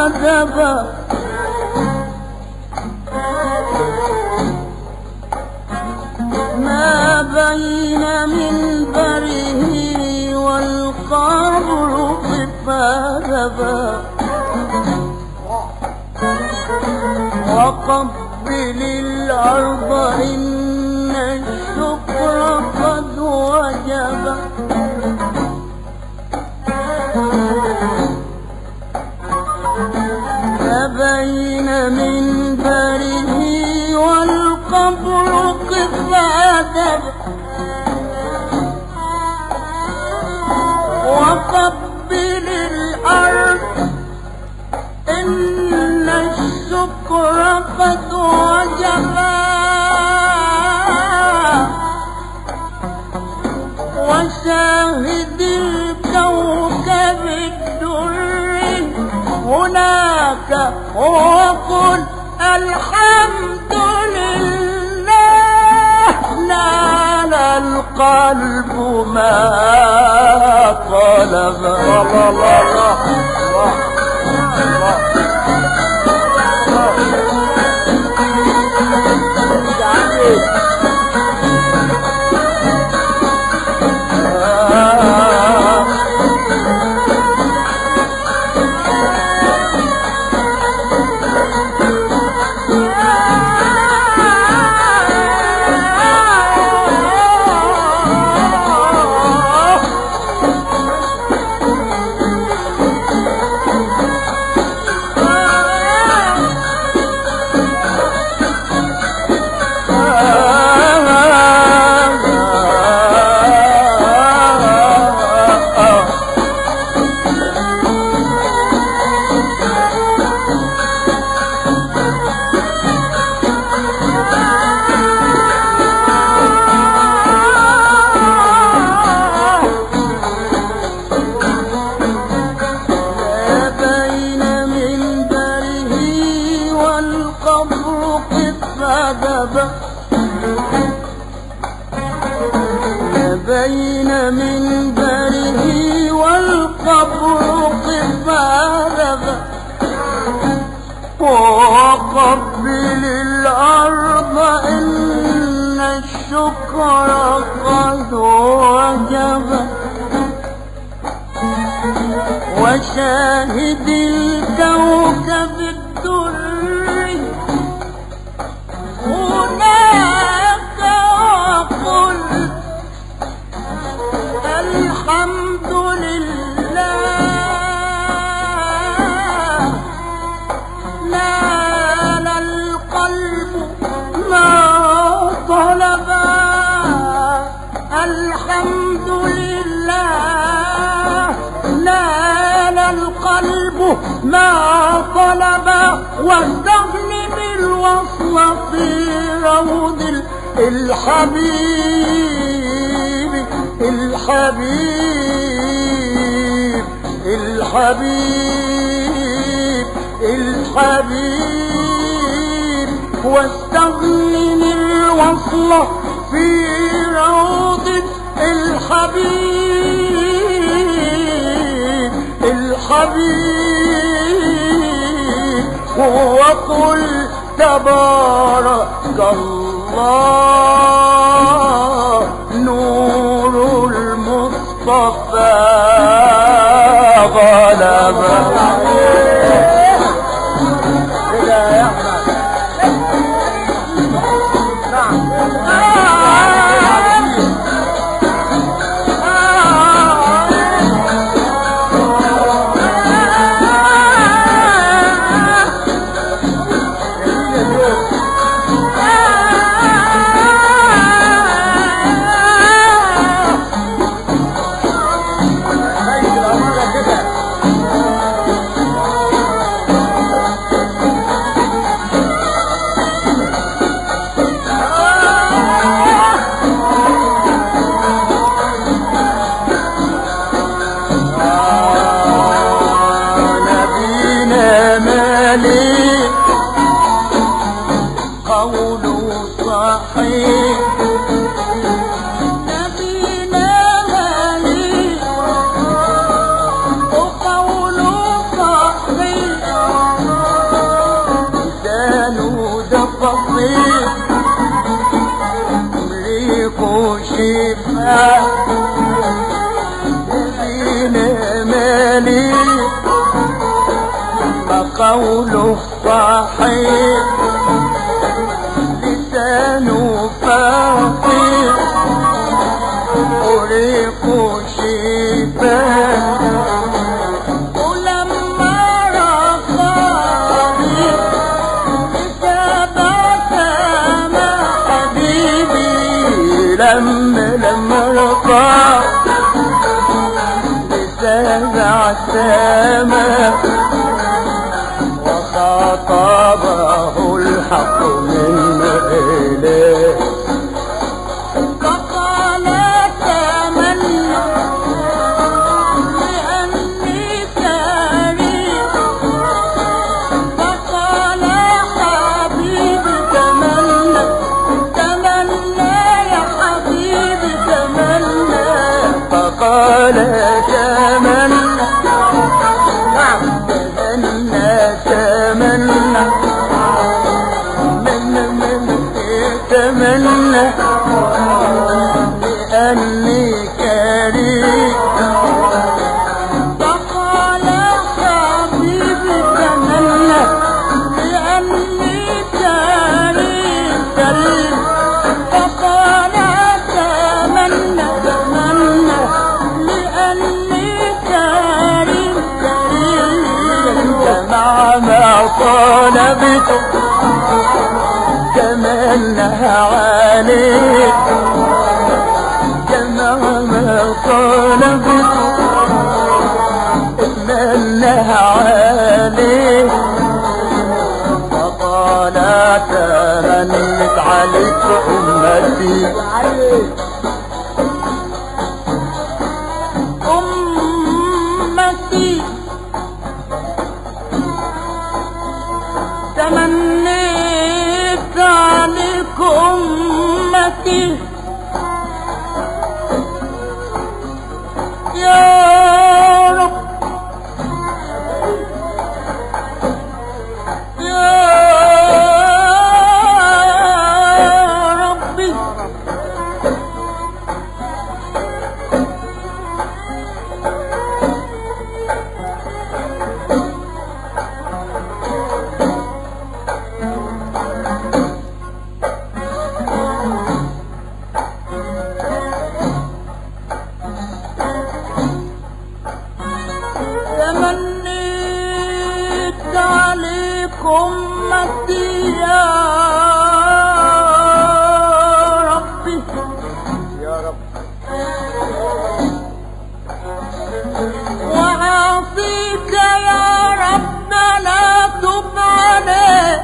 فادبا ما بين منبره والقبر فادبا وقبل الأرض إن الشكر قد وجب فبين منبره والقبر قف أدب وقبل الأرض إن الشكر قد وجب وشاهد الكوكب الدري هناك وقل الحمد لله نال القلب ما طلب. الله الله الله بين منبره والقبر قف أدب وقبل الأرض إن الشكر قد وجب وشاهد الكوكب الدري هناك وقل الحمد لله نال القلب ما طلب الحمد لله نال القلب ما طلب واستغنم الوصل في روض الحبيب الحبيب الحبيب الحبيب واستغنم الوصل في روض الحبيب الحبيب وقل تبارك الله نور المصطفى غلب. دليل ما قوله صحيح لسانه فقير طريقه شفاه ولما رفعني بسبع سما حبيبي لما رفع بسبع سما وخاطبه الحق من إليه فقال تمنى لأني سريع فقال حبيبي تمنى يا حبيبي تمنى فقال تمنى تمنى لأني كريم فقال حبيبي تمنى لأني كريم فقال تمنى لأني كريم جمع ما طلبته تمنى عليك جمع ما طلبته تمنى عليك فقال تمنت عليك أمتي أمتي تمنيت عليك أمتي يا رب يا ربي تمنيت عليك أمتي يا ربي يا رب وعافيك يا رب لا تب عليك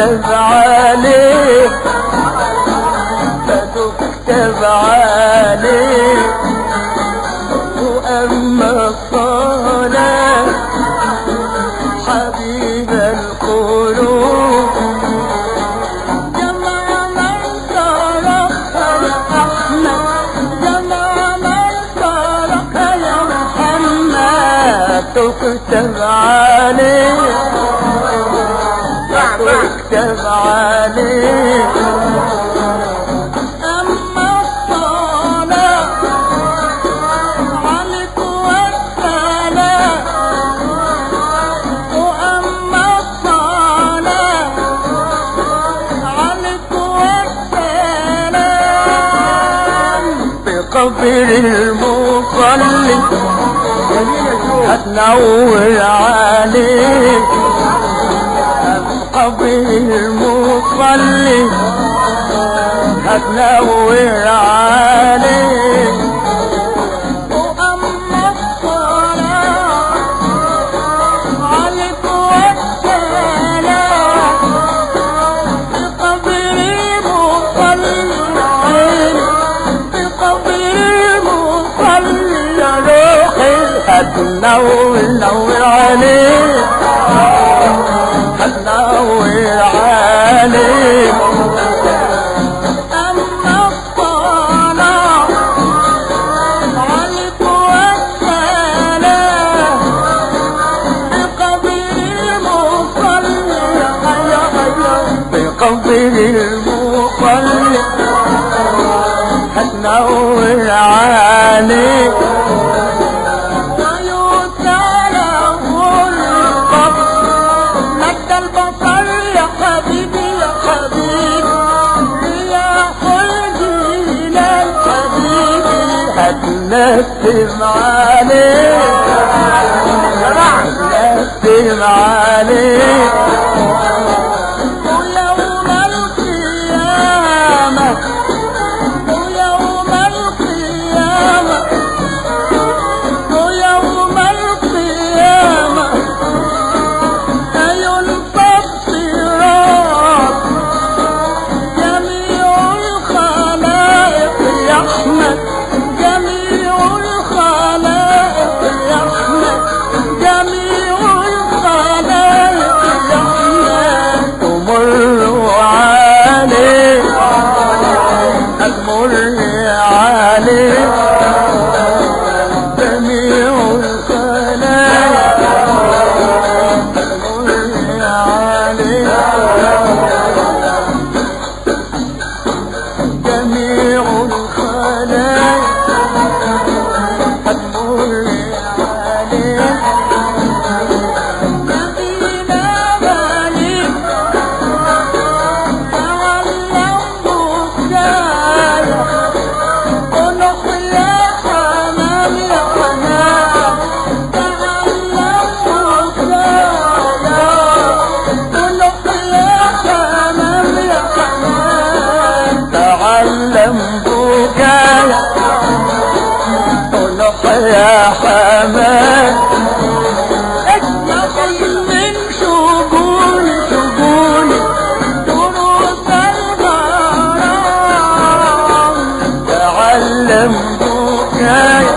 فتكتب عليه فتكتب عليه. وأما الصلاة حبيب القلوب جمع من تركها يا أحمد، جمع من تركها يا محمد. تكتب عليه تكتب عليه. أما الصلاة عليك والسلام، وأما الصلاة عليك والسلام. بقبر المصلي هتنور عليه، قبر المصلي هتنور عليه. وأما الصلاة عليك والسلام، بقبر المصلي بقبر المصلي روحي هتنور نور عليه هتنور عليه. أما الصلاة عليك والسلام، بقبر المصلي بقبر المصلي هتنور عليه. نسم عليه نسم عليه. ويوم القيامة ويوم القيامة ويوم القيامة ينصب صراط جميع الخلائق يا أحمد، جميع الخلائق يا أحمد، جميع الخلائق يا أحمد. تمر عليه تمر عليه جميع الخلائق تمر عليه جميع الخلائق هتمر عليه. نبينا مالك تعلم بكايا، ونحيا حمام يا حمام تعلم بكايا، ونحيا حمام يا حمام تعلم بكايا يا حمام. اجمل من شجوني شجوني دروس الغرام، تعلم بكايا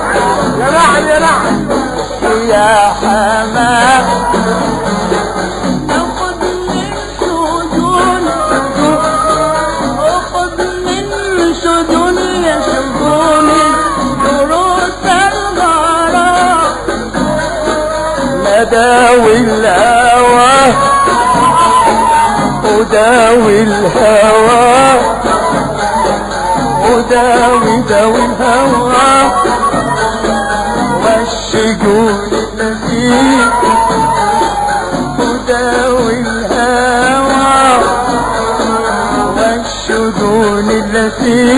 يا حمام. اخذ من شجوني اخذ من شجوني يا شجوني دروس الغرام. نداوي الهوى وداوي الهوى وداوي داوي الهوى والشجون التي وداوي الهوى والشجون التي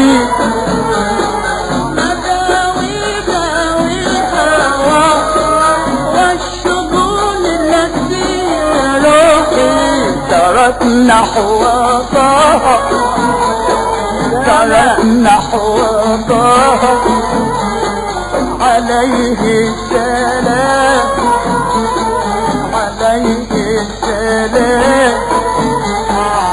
نحو طه سرت نحو طه عليه السلام عليه السلام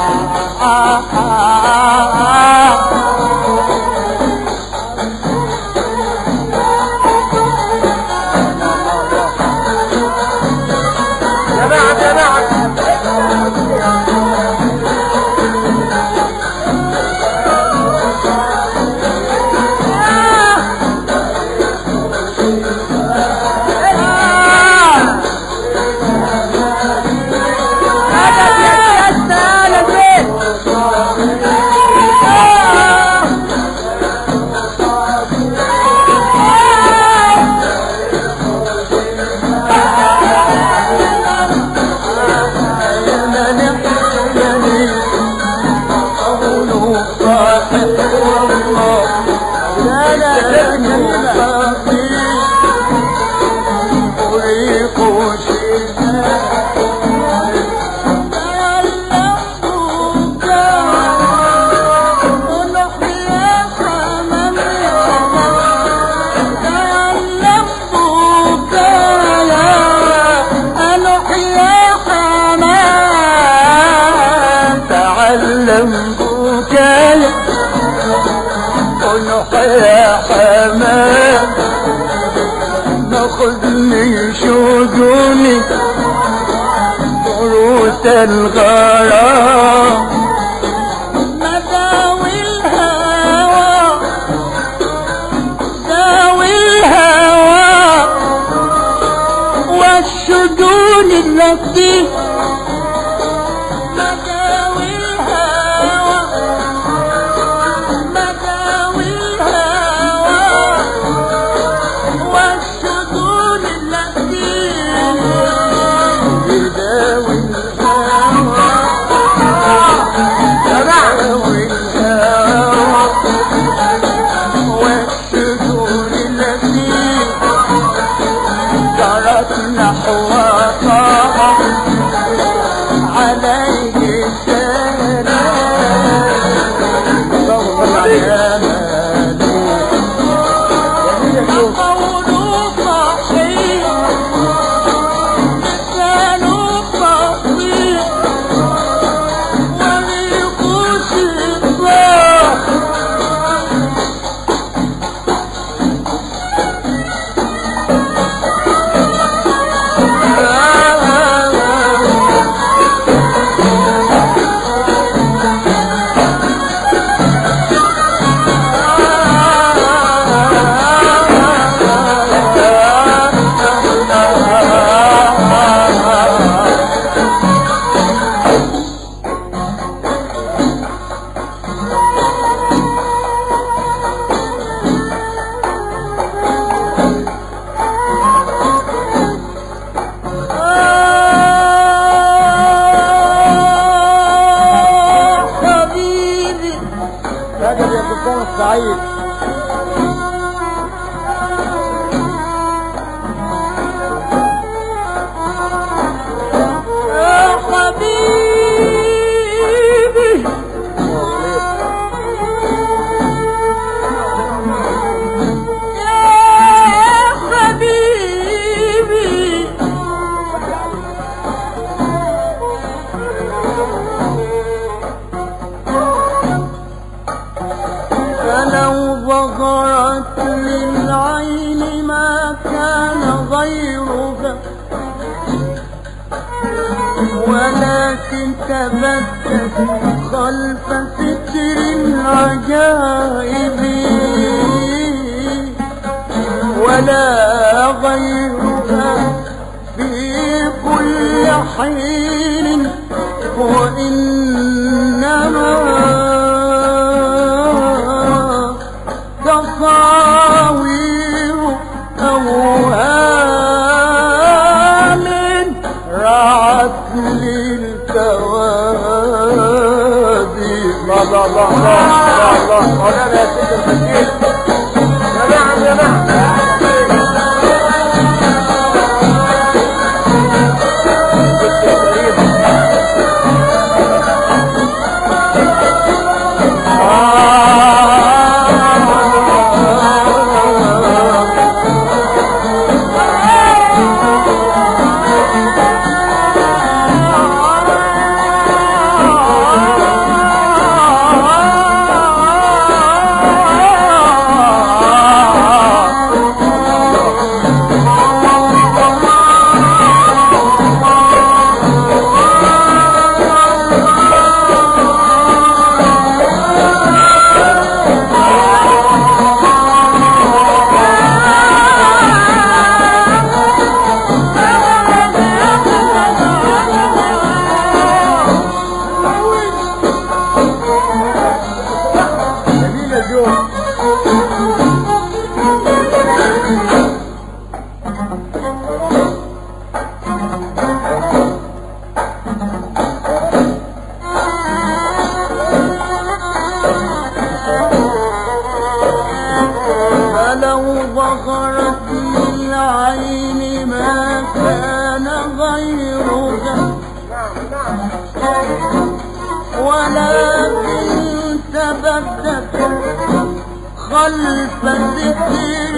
يا حمام ناخذني شجوني طروس الغرام مداوي الهوى داوي الهوى والشجون التي سعيد يا حبيبي يا حبيبي فلو ظهرت للعين ما كان غيرها ولكن تبدت خلف ستر العجائب ولا غيرها في كل حين وإنما تصاوير أوهام رعت للكوادي الله الله الله الله الله يا سيد المسيح يا نعم يا نعم ولكن تبدت خلف ذكر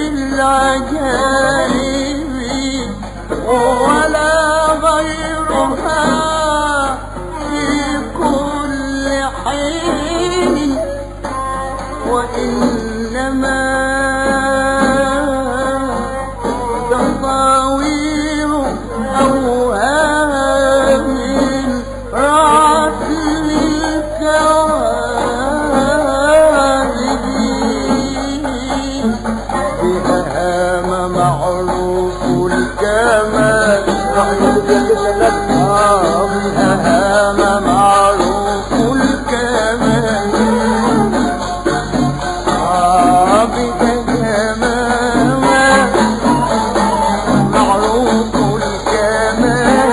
العجائب ولا غيرها في كل حين وإنما تصاوير أوهام رأت للكواذب بها هام معروف الكمال بها هام معروف الكمال بك تمام معروف الكمال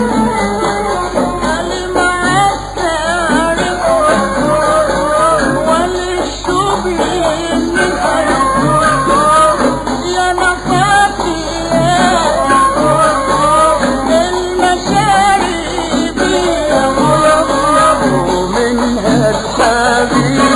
المعسر والشبه يا نفاتي المشارب منها الحبيب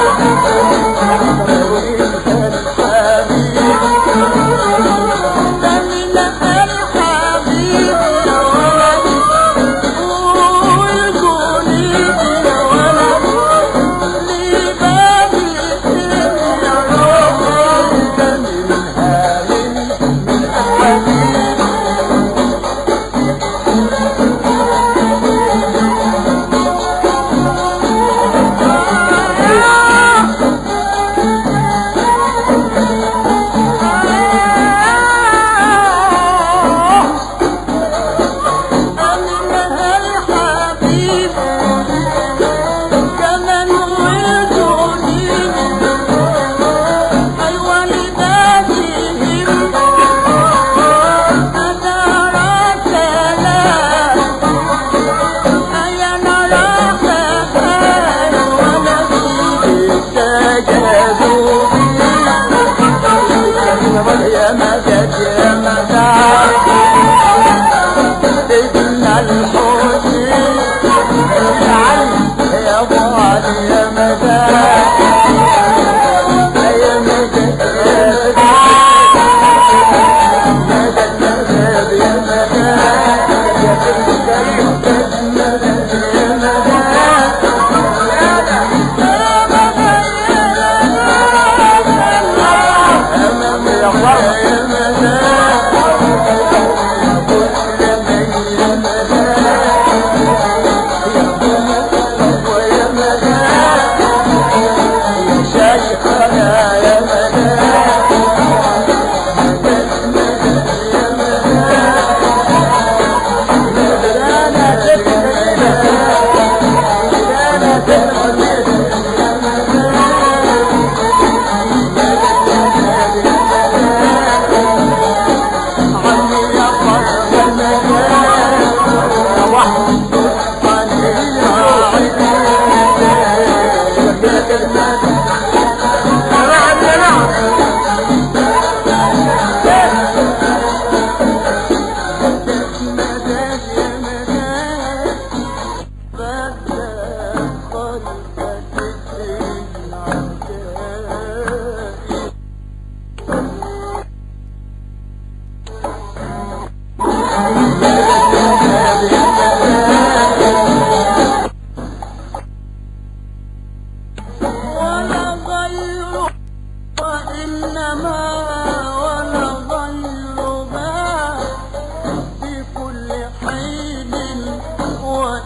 يا مدد يا مدد سيدنا الحسين يا ضال يا مدد يا مدد مدد مدد يا مدد يا مدد يا مدد